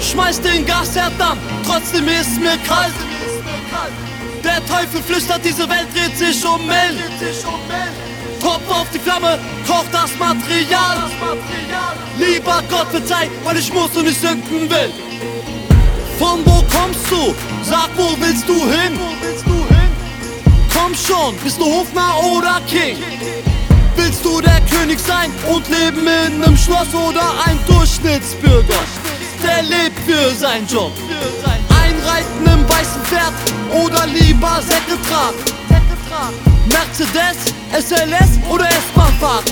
Schmeiß den Gasherd an, trotzdem ist mir kalt. Der Teufel flüstert, diese Welt dreht sich um Müll. Topf auf die Flamme, koch das Material. Lieber Gott verzeih, weil ich muss und ich sünden will. Von wo kommst du? Sag, wo willst du hin? Komm schon, bist du Hofnarr oder King? Willst du der König sein und leben in einem Schloss oder ein Durchschnittsbürger? Der lebt für seinen Job. Einreiten im weißen Pferd oder lieber Säcke tragen? Mercedes, SLS oder S-Bahn-Fahrt?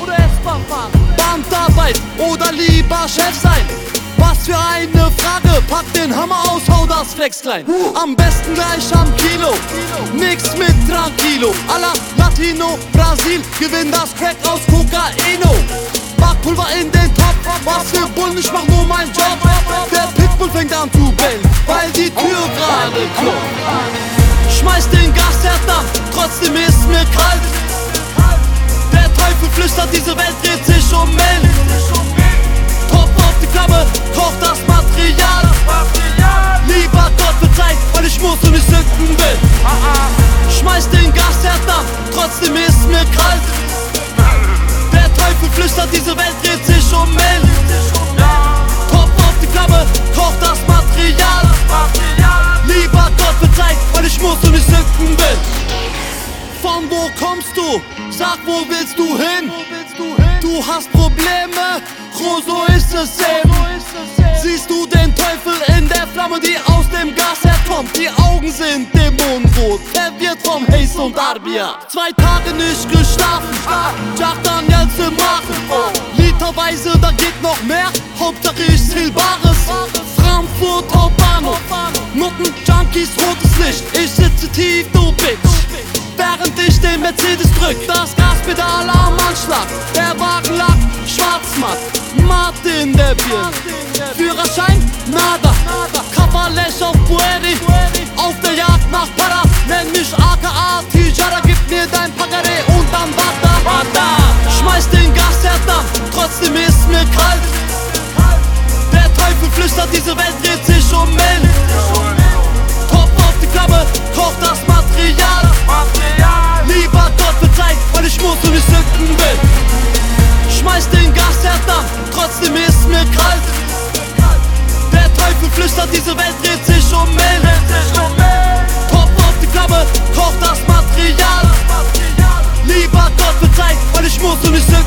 Bandarbeit oder lieber Chef sein? Was für eine Frage, pack den Hammer aus, hau das Flex klein. Am besten gleich am Kilo, nix mit Tranquilo. A la Latino, Brasil, gewinn das Crack aus Cocaino. Backpulver in den Topf, was für Bullen, ich mach nur meinen Job. Der Pitbull fängt an zu bellen, weil die Tür gerade klopft. Schmeiß den Gasherd an, trotzdem ist mir kalt. Der Teufel flüstert, diese Welt dreht sich um Müll. Topf auf die Flamme, koch das Material. Lieber Gott verzeih, weil ich muss und ich sünden will. Schmeiß den Gasherd an, trotzdem ist mir kalt. Der Teufel flüstert, diese Welt dreht sich um Müll. Topf auf die Flamme, koch das Material. Lieber Gott verzeih, weil ich muss und ich sünden will. Von wo kommst du? Sag, wo willst du hin? Du hast Probleme, so ist es eben. Siehst du den Teufel in der Flamme, die aus dem Gas herkommt? Die Augen sind dämonenrot, verwirrt vom Haze und Arbia. 2 Tage nicht geschlafen, Jagdan jetzt im Magen. Literweise, da geht noch mehr, Hauptsache ich zähl Bares. Frankfurt Hauptbahnhof, Nutten, Junkies, rotes Licht. Ich sitze tief, du Bitch. Während ich den Mercedes drück, das Gaspedal am Anschlag. Der Wagen lag schwarzmatt, matt in der Birne. Führerschein, nada, Kavalech auf Pueri. Auf der Jagd nach Para, nenn mich aka Tijara. Gib mir dein Pagare und dann Wata. Schmeiß den Gasherd an, trotzdem ist mir kalt. Der Teufel flüstert, diese Welt dreht sich um Müll. Topf auf die Flamme, koch das Material. Lieber Gott verzeih, weil ich muss und ich sünden will. Schmeiß den Gasherd an, trotzdem ist mir kalt. Der Teufel flüstert, diese Welt dreht sich um Müll. Topf auf die Flamme, koch das Material. Lieber Gott verzeih, weil ich muss und ich sünden will.